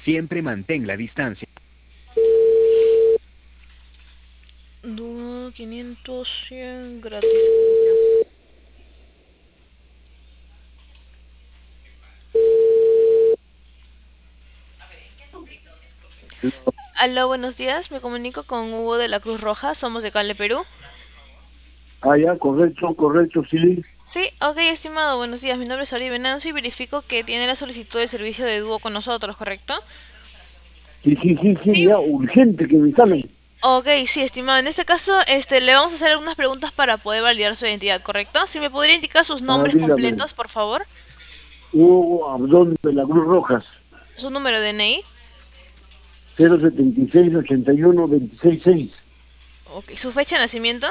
Siempre mantén la distancia. Dúo 500, 100 gratis. Aló, buenos días. Me comunico con Hugo de la Cruz Roja. Somos de Cale, Perú. Ah, ya, correcto, sí. Sí, ok, estimado. Buenos días. Mi nombre es Ori Venancio y verifico que tiene la solicitud de servicio de dúo con nosotros, ¿correcto? Sí, ya, urgente que me instalen. Ok, sí, estimado. En este caso, le vamos a hacer algunas preguntas para poder validar su identidad, ¿correcto? Si me podría indicar sus Ah, nombres dígame, completos, por favor. Hugo Abdón de la Cruz Rojas, Su número de DNI. 076-81-266, Ok, su fecha de nacimiento.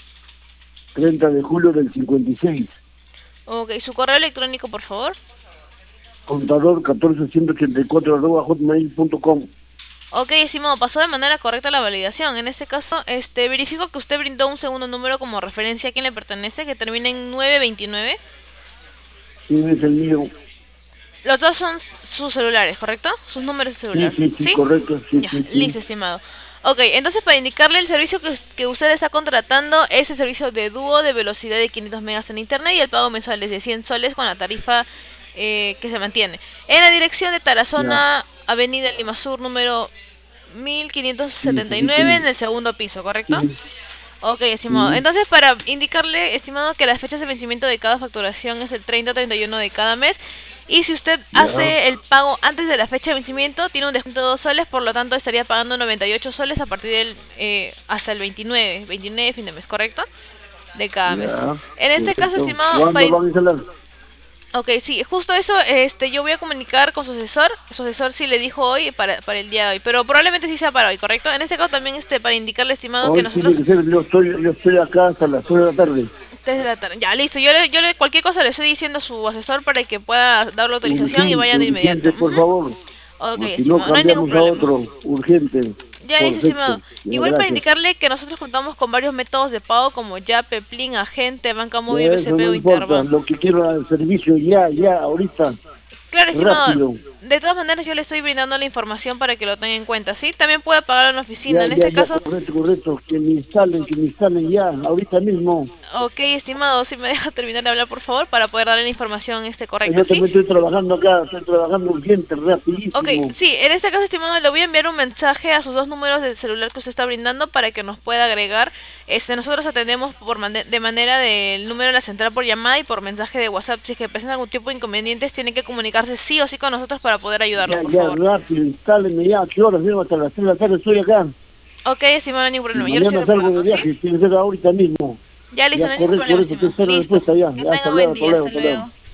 30 de julio del 56, Ok, su correo electrónico, por favor. contador 14184 @hotmail.com. Ok, estimado, pasó de manera correcta la validación. En este caso, verifico que usted brindó un segundo número como referencia a quien le pertenece, que termina en 929. Sí, es el mío. Los dos son sus celulares, ¿correcto? Sus números de celular. Sí, ¿Sí? correcto, Ya, sí. listo, estimado. Ok, entonces para indicarle el servicio que usted está contratando es el servicio de dúo de velocidad de 500 megas en internet y el pago mensual es de 100 soles con la tarifa que se mantiene. En la dirección de Ya, Tarazona, Avenida Lima Sur, número sí, 1579 en el segundo piso, ¿correcto? sí, Ok, estimado. sí, Entonces, para indicarle, estimado, que las fechas de vencimiento de cada facturación es el 30-31 de cada mes. Y si usted ya, hace el pago antes de la fecha de vencimiento, tiene un descuento de 2 soles, por lo tanto estaría pagando 98 soles a partir del hasta el 29 fin de mes, ¿correcto? De cada mes. ya, En este caso, correcto. estimado, ¿Cuándo van a instalar? ok, sí, justo eso, yo voy a comunicar con su asesor. Su asesor sí le dijo hoy para el día de hoy, pero probablemente sí sea para hoy, ¿correcto? En este caso también, para indicarle, estimado, que Hoy tiene nosotros que ser, yo estoy acá hasta las 3 de la tarde. 3 de la tarde. Ya, listo. Cualquier cosa le estoy diciendo a su asesor para que pueda dar la autorización y vayan de inmediato. Urgente, por Ujú. favor. Ok, O si no, estimado. No hay ningún cambiamos a problema. otro. Urgente. Ya listo, Perfecto. estimado. Ya, Igual para gracias. indicarle que nosotros contamos con varios métodos de pago como Yape, Plin, Agente, Banca Móvil, Ya, eso BCP no o importa. Interbank. Lo que quiero es el servicio ya, ahorita. Claro, estimado. Rápido. De todas maneras, yo le estoy brindando la información para que lo tenga en cuenta, ¿sí? También puede pagar en la oficina. En este caso, Correcto. Que me instalen ya, ahorita mismo. ok, estimado, si me deja terminar de hablar, por favor, para poder darle la información correcta, Yo ¿sí? también estoy trabajando acá, estoy trabajando urgente, Ok, rapidísimo. sí, en este caso, estimado, le voy a enviar un mensaje a sus dos números de celular que usted está brindando para que nos pueda agregar. Nosotros atendemos de manera del número de la central por llamada y por mensaje de WhatsApp. Si es que presentan algún tipo de inconvenientes, tienen que comunicarse sí o sí con nosotros para poder ayudarlos, por favor. Rápido, instálenme ya. ¿A qué horas vengo? Hasta las 3 de la tarde estoy acá. Ok, estimado, no hay ningún Y problema. Yo le estoy mañana salgo de reportando, ¿sí? viaje, tiene que ser ahorita mismo. Ya listo, Ya, no hay ningún correcto, por problema, eso te estimado. espero Listo. respuesta ya. Que Ya, tenga hasta buen luego, día. Hasta hasta luego. luego.